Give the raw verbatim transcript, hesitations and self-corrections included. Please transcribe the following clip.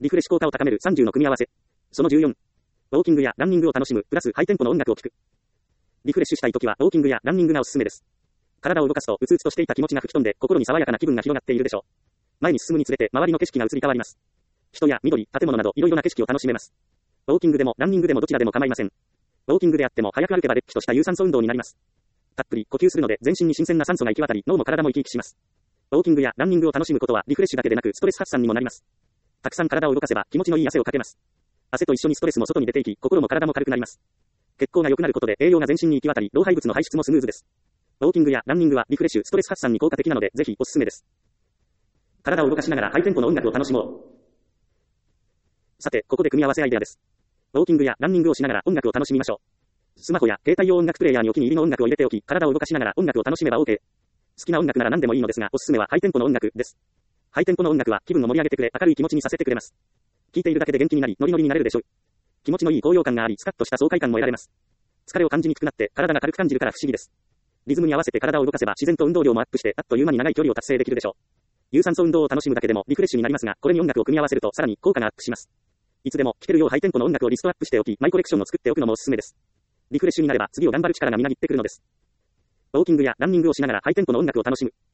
リフレッシュ効果を高めるさんじゅうの組み合わせ。そのじゅうよん。ウォーキングやランニングを楽しむ、プラスハイテンポの音楽を聴く。リフレッシュしたいときはウォーキングやランニングがおすすめです。体を動かすとうつうつとしていた気持ちが吹き飛んで心に爽やかな気分が広がっているでしょう。前に進むにつれて周りの景色が移り変わります。人や緑、建物などいろいろな景色を楽しめます。ウォーキングでもランニングでもどちらでも構いません。ウォーキングであっても早く歩けばれっきとした有酸素運動になります。たっぷり呼吸するので全身に新鮮な酸素が行き渡り脳も体も生き生きします。ウォーキングやランニングを楽しむことはリフレッシュだけでなくストレス発散にもなります。たくさん体を動かせば気持ちのいい汗をかけます。汗と一緒にストレスも外に出ていき心も体も軽くなります。血行が良くなることで栄養が全身に行き渡り老廃物の排出もスムーズです。ウォーキングやランニングはリフレッシュ、ストレス発散に効果的なのでぜひおすすめです。体を動かしながらハイテンポの音楽を楽しもう。さて、ここで組み合わせアイデアです。ウォーキングやランニングをしながら音楽を楽しみましょう。スマホや携帯用音楽プレイヤーにお気に入りの音楽を入れておき、体を動かしながら音楽を楽しめば OK。好きな音楽なら何でもいいのですが、おすすめはハイテンポの音楽です。ハイテンポの音楽は気分を盛り上げてくれ、明るい気持ちにさせてくれます。聴いているだけで元気になり、ノリノリになれるでしょう。気持ちのいい高揚感があり、スカッとした爽快感も得られます。疲れを感じにくくなって、体が軽く感じるから不思議です。リズムに合わせて体を動かせば自然と運動量もアップして、あっという間に長い距離を達成できるでしょう。有酸素運動を楽しむだけでもリフレッシュになりますが、これに音楽を組み合わせるとさらに効果がアップします。いつでも聴けるようハイテンポの音楽をリストアップしておき、マイコレクションを作っておくのもおすすめです。リフレッシュになれば次を頑張る力がみなぎってくるのです。ウォーキングやランニングをしながらハイテンポの音楽を楽しむ。